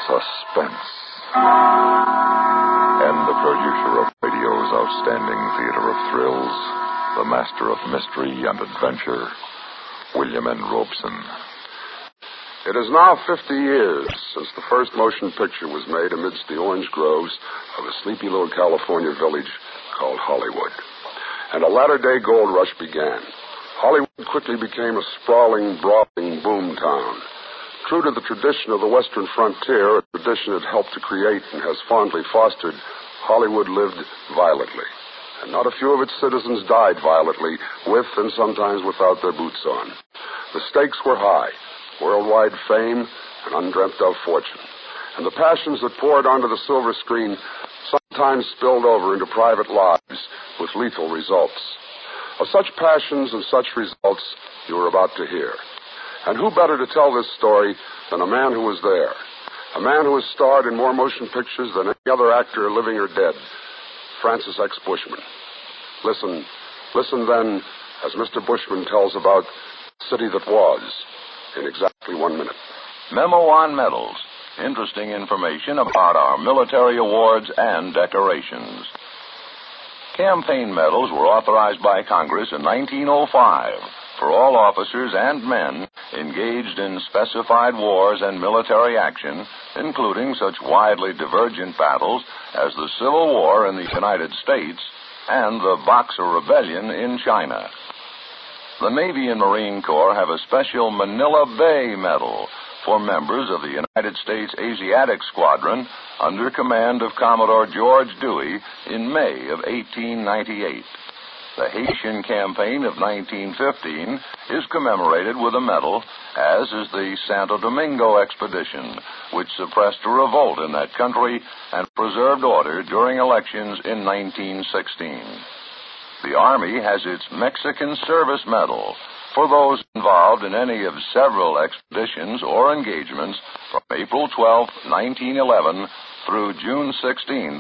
Suspense. And the producer of radio's outstanding theater of thrills, the master of mystery and adventure, William N. Robeson. It is now 50 years since the first motion picture was made amidst the orange groves of a sleepy little California village called Hollywood. And a latter-day gold rush began. Hollywood quickly became a sprawling, brawling boom town. True to the tradition of the Western frontier, a tradition it helped to create and has fondly fostered, Hollywood lived violently. And not a few of its citizens died violently, with and sometimes without their boots on. The stakes were high, worldwide fame and undreamt-of fortune. And the passions that poured onto the silver screen sometimes spilled over into private lives with lethal results. Of such passions and such results you are about to hear. And who better to tell this story than a man who was there? A man who has starred in more motion pictures than any other actor, living or dead, Francis X. Bushman. Listen then, as Mr. Bushman tells about the city that was, in exactly 1 minute. Memo on medals. Interesting information about our military awards and decorations. Campaign medals were authorized by Congress in 1905 for all officers and men engaged in specified wars and military action, including such widely divergent battles as the Civil War in the United States and the Boxer Rebellion in China. The Navy and Marine Corps have a special Manila Bay Medal for members of the United States Asiatic Squadron under command of Commodore George Dewey in May of 1898. The Haitian Campaign of 1915 is commemorated with a medal, as is the Santo Domingo Expedition, which suppressed a revolt in that country and preserved order during elections in 1916. The Army has its Mexican Service Medal for those involved in any of several expeditions or engagements from April 12, 1911 through June 16,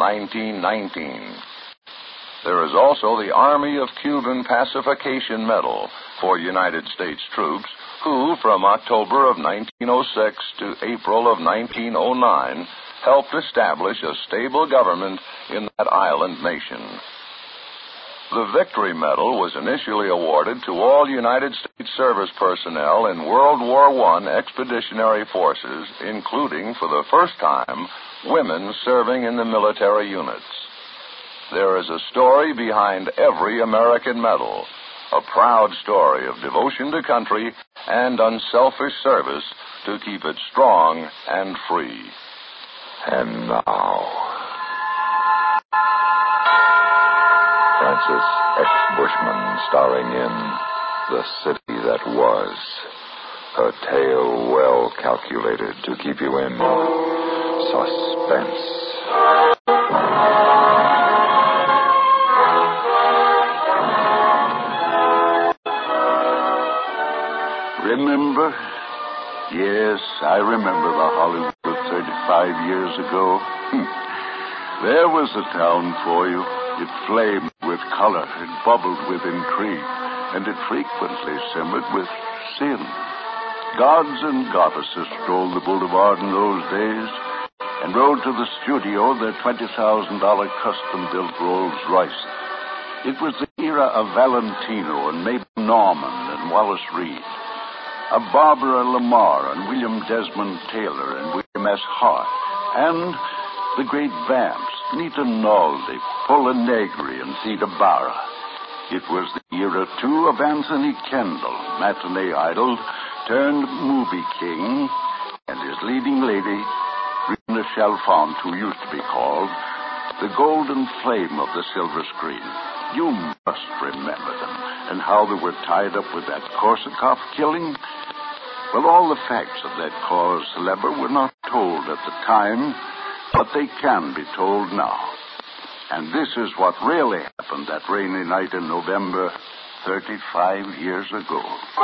1919. There is also the Army of Cuban Pacification Medal for United States troops who, from October of 1906 to April of 1909, helped establish a stable government in that island nation. The Victory Medal was initially awarded to all United States service personnel in World War I expeditionary forces, including, for the first time, women serving in the military units. There is a story behind every American medal, a proud story of devotion to country and unselfish service to keep it strong and free. And now, Francis X. Bushman starring in The City That Was, a tale well calculated to keep you in suspense. Remember? Yes, I remember the Hollywood of 35 years ago. There was a town for you. It flamed with color, it bubbled with intrigue, and it frequently simmered with sin. Gods and goddesses strolled the boulevard in those days and rode to the studio their $20,000 custom-built Rolls Royce. It was the era of Valentino and Mabel Normand and Wallace Reed, of Barbara Lamar and William Desmond Taylor and William S. Hart, and the great vamps, Nita Naldi, Paula Negri, and Theda Bara. It was the era, too, of Anthony Kendall, matinee idol turned movie king, and his leading lady, Rena Chalfant, who used to be called the golden flame of the silver screen. You must remember them, and how they were tied up with that Korsakoff killing. Well, all the facts of that cause célèbre were not told at the time, but they can be told now. And this is what really happened that rainy night in November 35 years ago.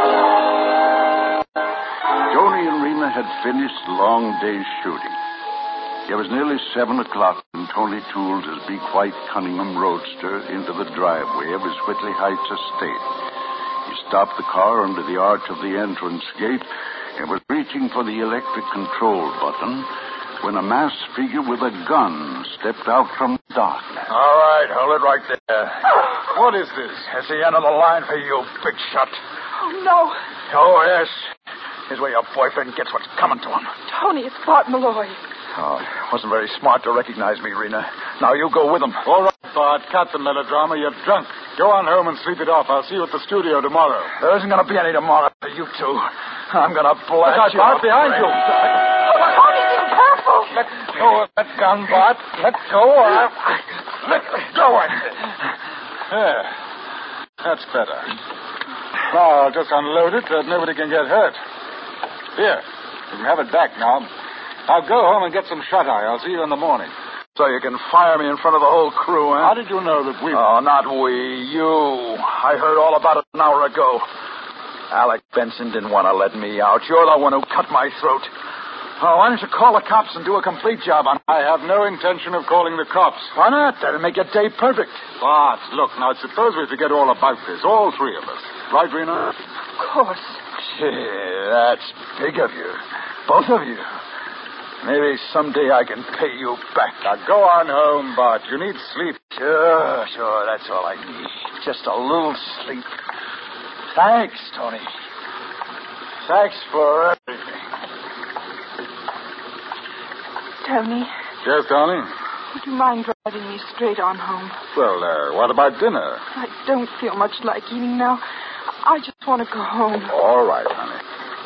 Tony and Rena had finished the long day's shooting. It was nearly 7 o'clock when Tony tooled his big white Cunningham Roadster into the driveway of his Whitley Heights estate. He stopped the car under the arch of the entrance gate He was reaching for the electric control button when a masked figure with a gun stepped out from the darkness. All right, hold it right there. What is this? It's the end of the line for you, big shot. Oh, no. Oh, yes. Here's where your boyfriend gets what's coming to him. Tony, it's Bart Malloy. Oh, it wasn't very smart to recognize me, Rena. Now you go with him. All right, Bart, cut the melodrama. You're drunk. Go on home and sleep it off. I'll see you at the studio tomorrow. There isn't going to be any tomorrow for you two. I'm going to blast you. Bart, behind you. Tony, be careful. Let go of that gun, Bart. Let go. Let go of it. There. That's better. Now, I'll just unload it so that nobody can get hurt. Here. You can have it back now. I'll go home and get some shut-eye. I'll see you in the morning. So you can fire me in front of the whole crew, huh? How did you know that we... Oh, not we. You. I heard all about it an hour ago. Alec Benson didn't want to let me out. You're the one who cut my throat. Oh, why don't you call the cops and do a complete job on... I have no intention of calling the cops. Why not? That'd make your day perfect. Bart, look, now suppose we forget all about this, all three of us. Right, Rena? Of course. Gee, that's big of you. Both of you. Maybe someday I can pay you back. Now go on home, Bart. You need sleep. Sure. That's all I need. Just a little sleep. Thanks, Tony. Thanks for everything. Tony, Yes, darling? would you mind driving me straight on home? Well, what about dinner? I don't feel much like eating now. I just want to go home. All right, honey.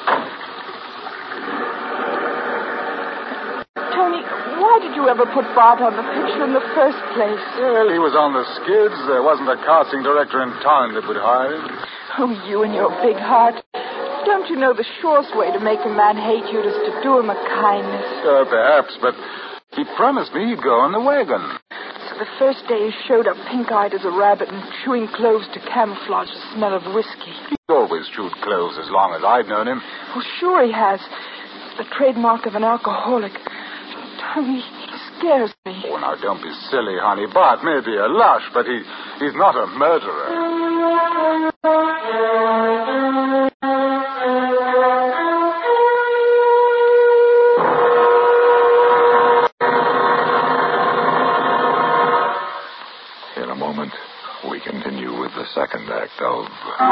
Tony, why did you ever put Bart on the picture in the first place? Well, he was on the skids. There wasn't a casting director in town that would hire him. Oh, you and your big heart. Don't you know the surest way to make a man hate you is to do him a kindness? Perhaps, but he promised me he'd go on the wagon. So the first day he showed up pink-eyed as a rabbit and chewing cloves to camouflage the smell of whiskey. He always chewed cloves as long as I've known him. Well, sure he has. It's the trademark of an alcoholic. Tony, he scares me. Oh, now, don't be silly, honey. Bart may be a lush, but he's not a murderer. In a moment, we continue with the second act of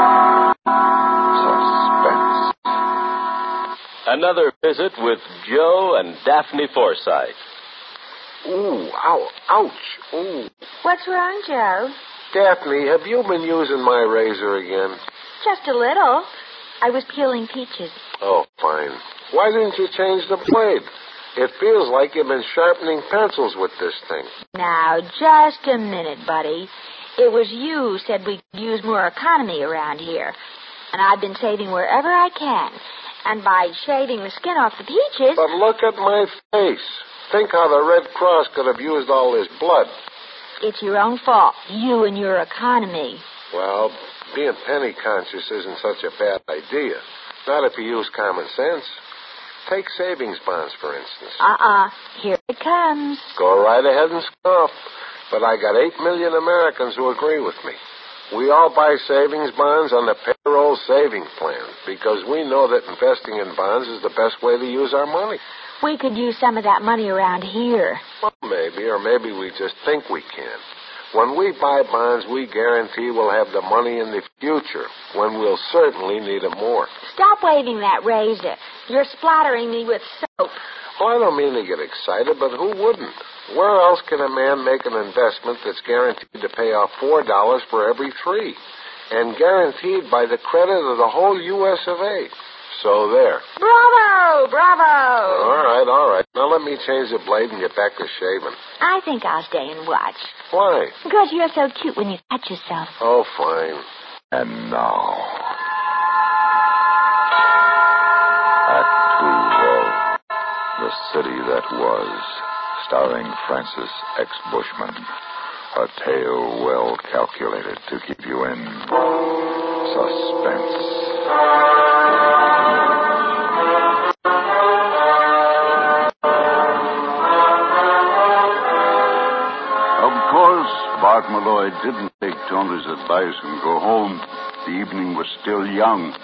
Suspense. Another visit with Joe and Daphne Forsythe. Ooh, ow, ouch, ooh. What's wrong, Joe? Daphne, have you been using my razor again? Just a little. I was peeling peaches. Oh, fine. Why didn't you change the blade? It feels like you've been sharpening pencils with this thing. Now, just a minute, buddy. It was you who said we could use more economy around here. And I've been saving wherever I can. And by shaving the skin off the peaches... But look at my face. Think how the Red Cross could have used all this blood. It's your own fault. You and your economy. Well, being penny conscious isn't such a bad idea. Not if you use common sense. Take savings bonds, for instance. Here it comes. Go right ahead and scoff. But I got 8 million Americans who agree with me. We all buy savings bonds on the payroll saving plan because we know that investing in bonds is the best way to use our money. We could use some of that money around here. Well, maybe, or maybe we just think we can. When we buy bonds, we guarantee we'll have the money in the future, when we'll certainly need it more. Stop waving that razor. You're splattering me with soap. Well, I don't mean to get excited, but who wouldn't? Where else can a man make an investment that's guaranteed to pay off $4 for every 3? And guaranteed by the credit of the whole U.S. of A. So there. Bravo! Bravo! All right. Now let me change the blade and get back to shaving. I think I'll stay and watch. Why? Because you're so cute when you cut yourself. Oh, fine. And now, Act 2 of The City That Was, starring Francis X. Bushman. A tale well calculated to keep you in suspense. Of course, Bart Malloy didn't take Tony's advice and go home. The evening was still young,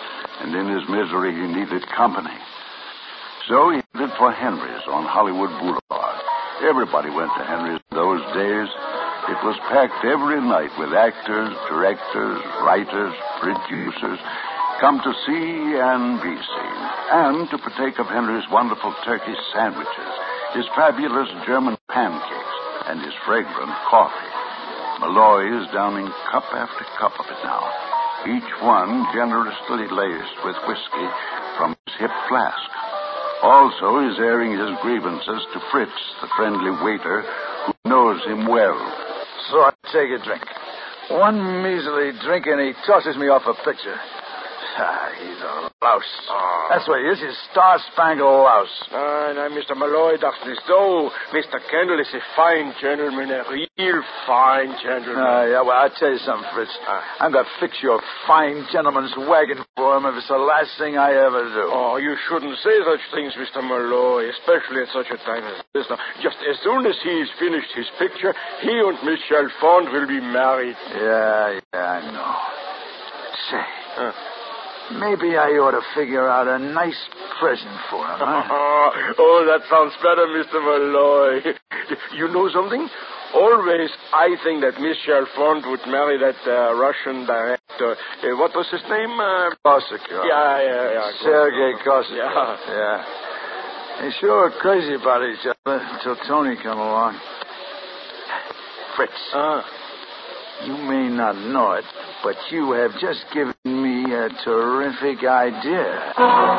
and in his misery he needed company. So he headed for Henry's on Hollywood Boulevard. Everybody went to Henry's in those days. It was packed every night with actors, directors, writers, producers, come to see and be seen, and to partake of Henry's wonderful turkey sandwiches, his fabulous German pancakes, and his fragrant coffee. Malloy is downing cup after cup of it now, each one generously laced with whiskey from his hip flask. Also, he's airing his grievances to Fritz, the friendly waiter, who knows him well. So I take a drink. One measly drink, and he tosses me off a picture. He's a louse. Oh. That's what he is. He's a star-spangled louse. Now, Mr. Malloy, that's so. Mr. Kendall is a fine gentleman, a real fine gentleman. Yeah, well, I'll tell you something, Fritz. I'm going to fix your fine gentleman's wagon for him if it's the last thing I ever do. Oh, you shouldn't say such things, Mr. Malloy, especially at such a time as this. Now, just as soon as he's finished his picture, he and Miss Chalfont will be married. Yeah, I know. Say... maybe I ought to figure out a nice present for him, huh? Oh, that sounds better, Mr. Malloy. You know something? Always I think that Miss Chalfont would marry that Russian director. What was his name? Korsakov. Yeah. Sergei Korsakov. Yeah. They sure are crazy about each other until Tony come along. Fritz. You may not know it, but you have just given me a terrific idea.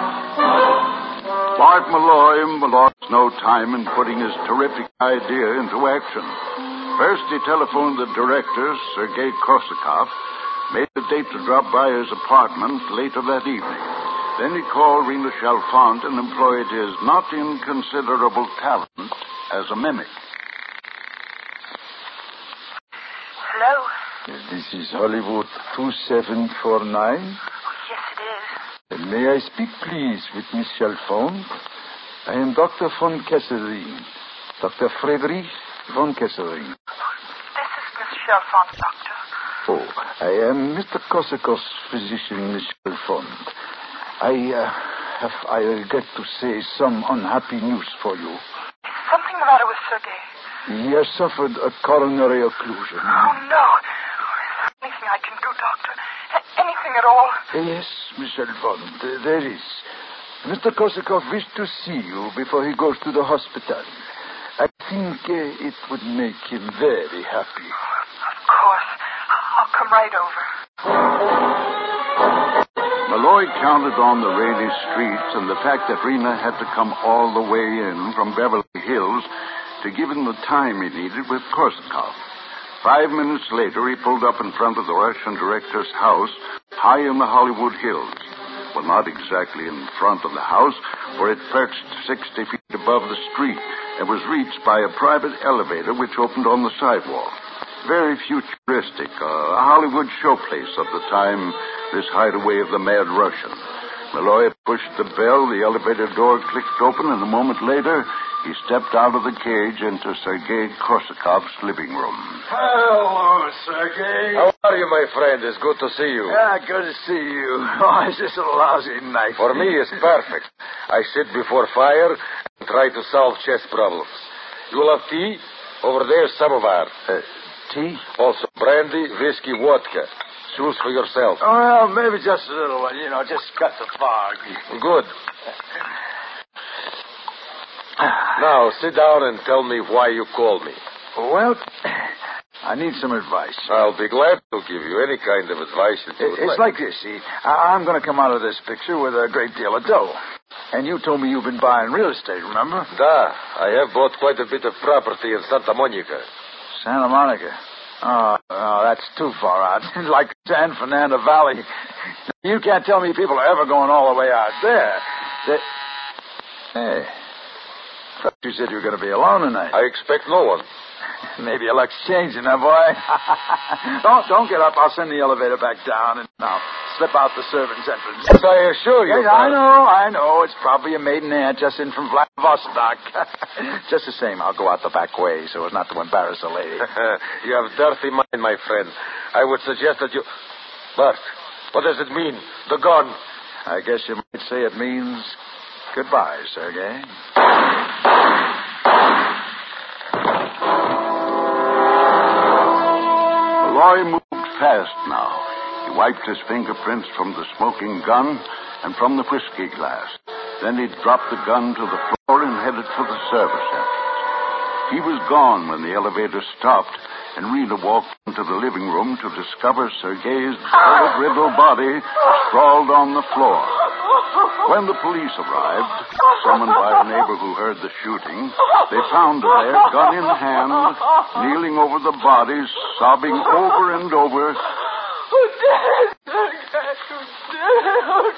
Bart Malloy lost no time in putting his terrific idea into action. First, he telephoned the director, Sergei Korsakov, made a date to drop by his apartment later that evening. Then he called Rena Chalfont and employed his not inconsiderable talent as a mimic. Hello? This is Hollywood 2749. Yes, it is. May I speak, please, with Miss Chalfont? I am Dr. von Kesselring. Dr. Friedrich von Kesselring. This is Miss Chalfont, Doctor. Oh, I am Mr. Korsakov's physician, Miss Chalfont. I regret to say some unhappy news for you. Is something the matter with Sergei? He has suffered a coronary occlusion. Oh, no. Is there anything I can do, Doctor? Anything at all? Yes, Miss Chalfont, there is. Mr. Korsakov wished to see you before he goes to the hospital. I think it would make him very happy. Of course. I'll come right over. Malloy counted on the rainy streets and the fact that Rena had to come all the way in from Beverly Hills to give him the time he needed with Korsakov. 5 minutes later, he pulled up in front of the Russian director's house high in the Hollywood Hills. Well, not exactly in front of the house, for it perched 60 feet above the street and was reached by a private elevator which opened on the sidewalk. Very futuristic, a Hollywood showplace of the time, this hideaway of the mad Russian. Malloy pushed the bell, the elevator door clicked open, and a moment later, he stepped out of the cage into Sergei Korsakov's living room. Hello, Sergei. How are you, my friend? It's good to see you. Yeah, good to see you. Oh, it's just a lousy night. For me, it's perfect. I sit before fire and try to solve chess problems. You will have tea? Over there, samovar. Tea? Also, brandy, whiskey, vodka. Choose for yourself. Oh, well, maybe just a little one. Just cut the fog. Good. Now, sit down and tell me why you called me. Well, I need some advice. I'll be glad to give you any kind of advice that you would It's like this, see. I'm going to come out of this picture with a great deal of dough. And you told me you've been buying real estate, remember? I have bought quite a bit of property in Santa Monica. Santa Monica? Oh, that's too far out. It's like San Fernando Valley. You can't tell me people are ever going all the way out there. Hey, I thought you said you were going to be alone tonight. I expect no one. Maybe your luck's changing, huh, boy? Don't get up. I'll send the elevator back down, and I'll slip out the servant's entrance. Yes, I assure you. Yes, I know. It's probably a maiden aunt just in from Vladivostok. Just the same, I'll go out the back way so as not to embarrass a lady. You have dirty mind, my friend. I would suggest that you... Bart, what does it mean? The gun. I guess you might say it means goodbye, Sergei. Roy moved fast now. He wiped his fingerprints from the smoking gun and from the whiskey glass. Then he dropped the gun to the floor and headed for the service entrance. He was gone when the elevator stopped, and Rena walked into the living room to discover Sergei's bullet-riddled body sprawled on the floor. When the police arrived, summoned by a neighbor who heard the shooting, they found her there, gun in hand, kneeling over the body, sobbing over and over. Oh, Dad! Oh,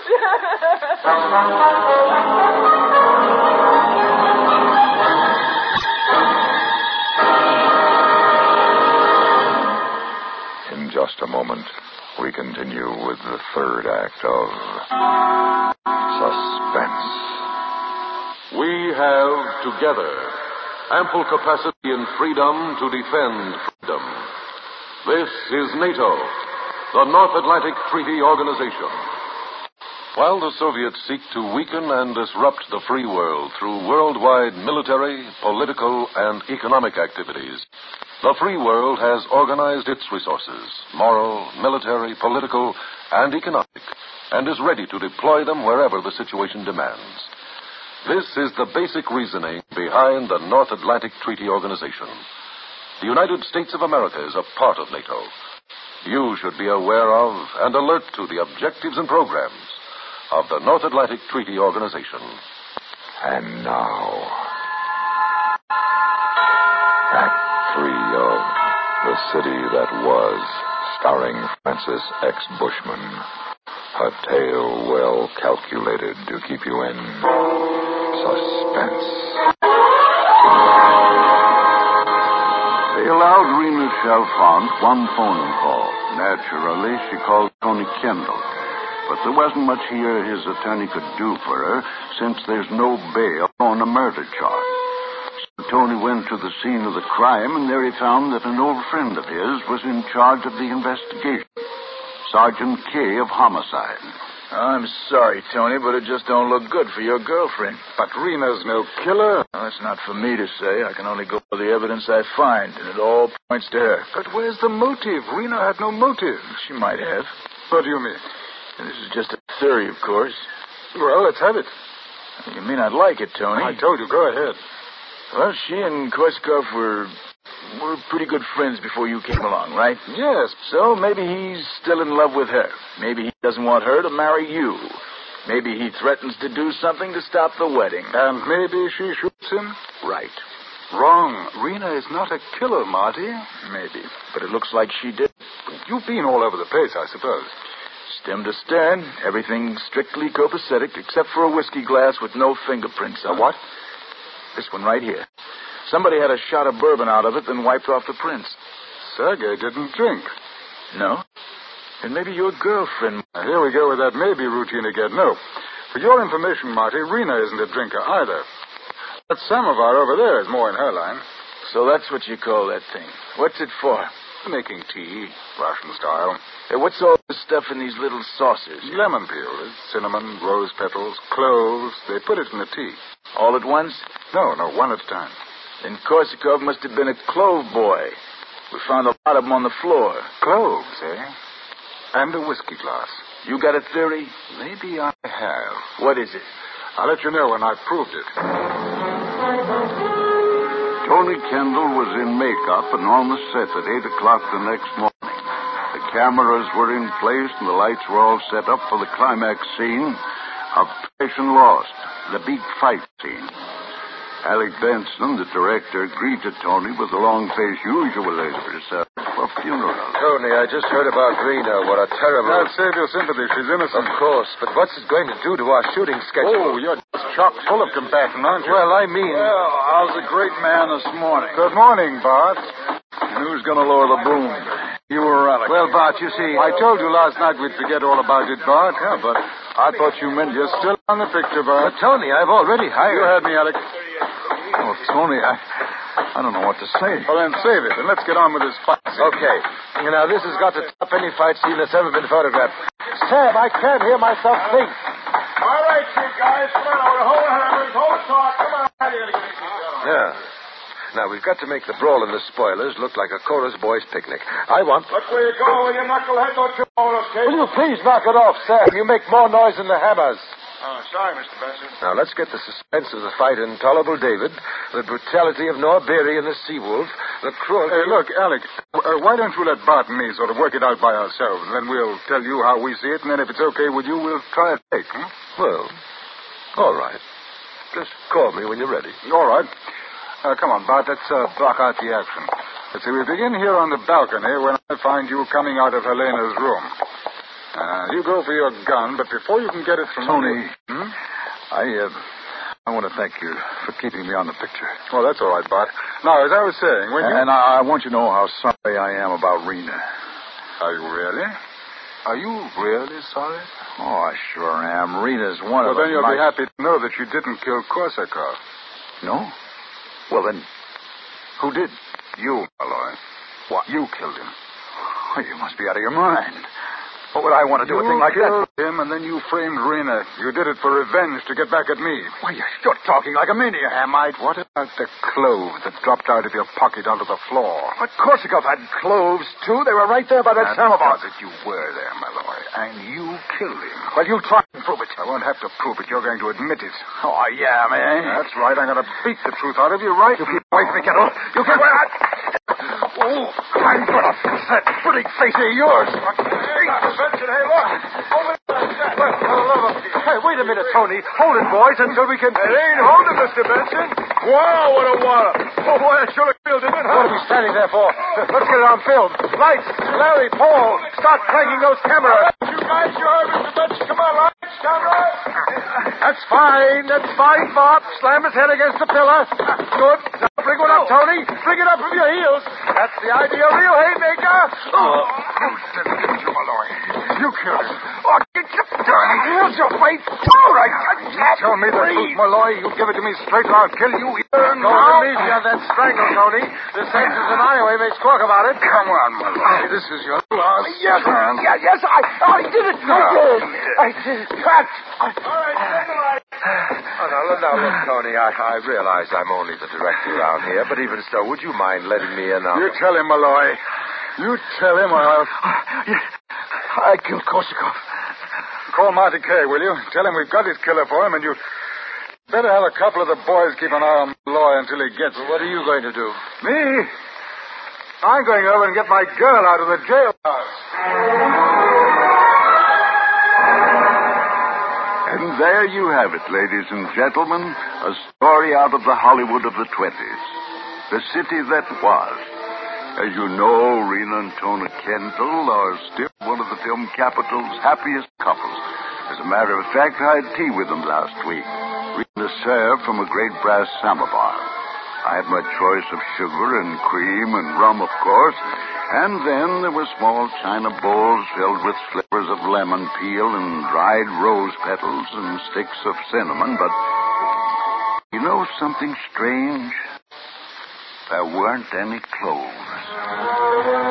In just a moment, we continue with the third act of Suspense. We have together ample capacity and freedom to defend freedom. This is NATO, the North Atlantic Treaty Organization. While the Soviets seek to weaken and disrupt the free world through worldwide military, political, and economic activities, the free world has organized its resources, moral, military, political, and economic, and is ready to deploy them wherever the situation demands. This is the basic reasoning behind the North Atlantic Treaty Organization. The United States of America is a part of NATO. You should be aware of and alert to the objectives and programs of the North Atlantic Treaty Organization. And now, Act 3 of The City That Was, starring Francis X. Bushman. A tale well calculated to keep you in suspense. They allowed Rena Chalfant one phone call. Naturally, she called Tony Kendall. But there wasn't much here his attorney could do for her, since there's no bail on a murder charge. So Tony went to the scene of the crime, and there he found that an old friend of his was in charge of the investigation. Sergeant Kay of Homicide. I'm sorry, Tony, but it just don't look good for your girlfriend. But Rena's no killer. Well, that's not for me to say. I can only go by the evidence I find, and it all points to her. But where's the motive? Rena had no motive. She might have. What do you mean? This is just a theory, of course. Well, let's have it. You may not like it, Tony. I told you, go ahead. Well, she and Korsakoff were pretty good friends before you came along, right? Yes. So maybe he's still in love with her. Maybe he doesn't want her to marry you. Maybe he threatens to do something to stop the wedding. And maybe she shoots him? Right. Wrong. Rena is not a killer, Marty. Maybe. But it looks like she did. You've been all over the place, I suppose. Stem to stern, everything strictly copacetic, except for a whiskey glass with no fingerprints on it. What? This one right here. Somebody had a shot of bourbon out of it, then wiped off the prints. Sergei didn't drink. No? And maybe your girlfriend... Now, here we go with that maybe routine again. No. For your information, Marty, Rena isn't a drinker either. That samovar over there is more in her line. So that's what you call that thing. What's it for? Making tea, Russian style. Hey, what's all this stuff in these little saucers? Lemon peel, cinnamon, rose petals, cloves. They put it in the tea. All at once? No, one at a time. Then Korsakov must have been a clove boy. We found a lot of them on the floor. Cloves, eh? And a whiskey glass. You got a theory? Maybe I have. What is it? I'll let you know when I've proved it. Tony Kendall was in makeup and on the set at 8 o'clock the next morning. The cameras were in place and the lights were all set up for the climax scene of Passion Lost, the big fight scene. Alec Benson, the director, greeted Tony with the long face usually reserved for funerals. Tony, I just heard about Rena. What a terrible... Now, save your sympathy. She's innocent. Of course, but what's it going to do to our shooting schedule? Oh, you're just chock full of compassion, aren't you? Well, I mean... Well, how's the great man this morning? Good morning, Bart. And who's going to lower the boom? You or Alec? Well, Bart, you see, I told you last night we'd forget all about it, Bart. Yeah, but I thought you meant you're still on the picture, Bart. But, Tony, I've already hired... You heard me, Alec. Oh, Tony, I don't know what to say. Well, then save it, and let's get on with this fight. Okay. Now, this has got to top any fight scene that's ever been photographed. Sam, I can't hear myself think. boys. Come on. Hold talk. Come on. Yeah. Now, we've got to make the brawl in the spoilers look like a chorus boys' picnic. I want... Look where you're going, you knucklehead. Don't you own us, kid? Will you please knock it off, Sam? You make more noise than the hammers. Oh, sorry, Mr. Benson. Now, let's get the suspense of the fight in Tolerable David, the brutality of Noah Beery and the Seawolf, the cruelty... Hey, look, Alec, why don't you let Bart and me sort of work it out by ourselves, and then we'll tell you how we see it, and then if it's okay with you, we'll try a take, huh? Well, all right. Just call me when you're ready. All right. Come on, Bart, let's block out the action. Let's see, we begin here on the balcony when I find you coming out of Helena's room. You go for your gun, but before you can get it from... Tony, I want to thank you for keeping me on the picture. Oh, that's all right, Bart. Now, as I was saying, when you... And I want you to know how sorry I am about Rena. Are you really? Are you really sorry? Oh, I sure am. Rena's one of them. Well, then you'll be happy to know that you didn't kill Korsakov. No? Well, then, who did? You, Malloy. What? You killed him? Oh, you must be out of your mind. What would I want to do with a thing like that? You killed him, and then you framed Rena. You did it for revenge to get back at me. Why, you're talking like a maniac. Am I? What about the cloves that dropped out of your pocket onto the floor? But Korsakov had cloves, too. They were right there by that samovar. That you were there, Malloy, and you killed him. Well, you try and prove it. I won't have to prove it. You're going to admit it. Oh, yeah, man. That's right. I'm going to beat the truth out of you, right? You keep away from me, Kettle. You keep away. Oh, I'm going to fix that pretty face of yours. Hey, look. Hey, wait a minute, Tony. Hold it, boys, until we can... It ain't holding, Mr. Benson. Wow, what a wallop. Oh, boy, that sure killed him, huh? What are we standing there for? Let's get it on film. Lights, Larry, Paul, start cranking those cameras. You guys, you heard Mr. Benson. Come on, lights, camera. That's fine, Bob. Slam his head against the pillar. Good. Now bring one up, Tony. Bring it up from your heels. That's the idea, real haymaker. You didn't kill him, Malloy. You killed him. Oh, here's your fate. All right. Tell me the truth, Malloy. You give it to me straight, or I'll kill you here Go to meet you on that strangle, Tony. The senses and I may talk about it. Come on, Malloy. This is your last chance. Yes, I did it. I did it. All right, Now, look, Tony, I realize I'm only the director around here, but even so, would you mind letting me in on... You tell him, Malloy. You tell him, or I'll... I killed Korsakov. Call Monte Kay, will you? Tell him we've got his killer for him, and you better have a couple of the boys keep an eye on Malloy until he gets... Well, what are you going to do? Me? I'm going over and get my girl out of the jailhouse. And there you have it, ladies and gentlemen, a story out of the Hollywood of the 20s. The city that was. As you know, Rena and Tona Kendall are still one of the film capital's happiest couples. As a matter of fact, I had tea with them last week. Rena served from a great brass samovar. I had my choice of sugar and cream and rum, of course. And then there were small china bowls filled with slivers of lemon peel and dried rose petals and sticks of cinnamon. But you know something strange? There weren't any cloves.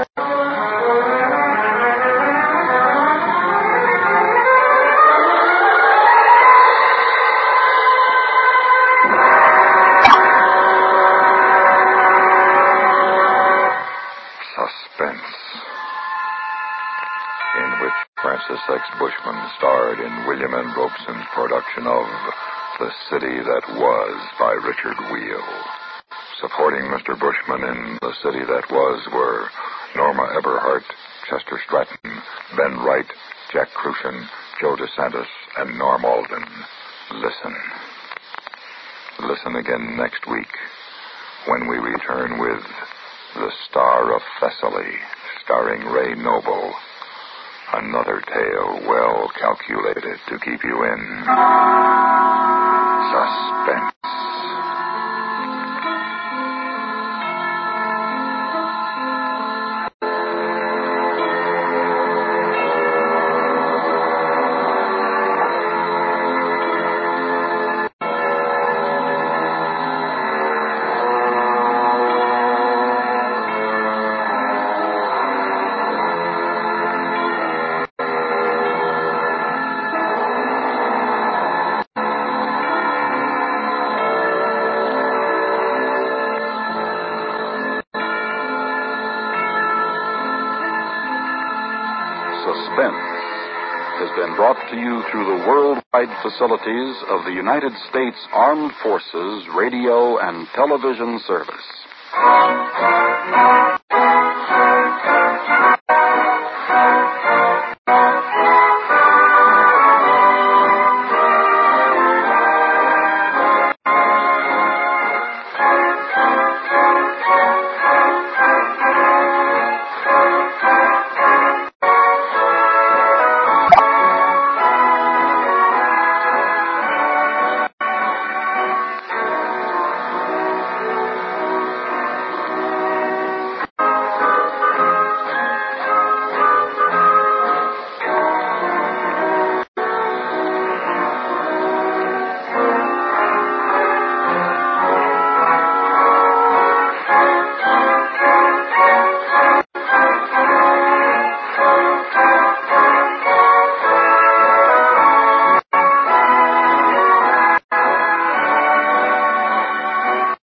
Suspense, in which Francis X. Bushman starred in William N. Robeson's production of The City That Was by Richard Wheel. Supporting Mr. Bushman in The City That Was were Norma Eberhart, Chester Stratton, Ben Wright, Jack Crucian, Joe DeSantis, and Norm Alden. Listen again next week when we return with The Star of Thessaly, starring Ray Noble. Another tale well calculated to keep you in suspense. Defense has been brought to you through the worldwide facilities of the United States Armed Forces Radio and Television Service.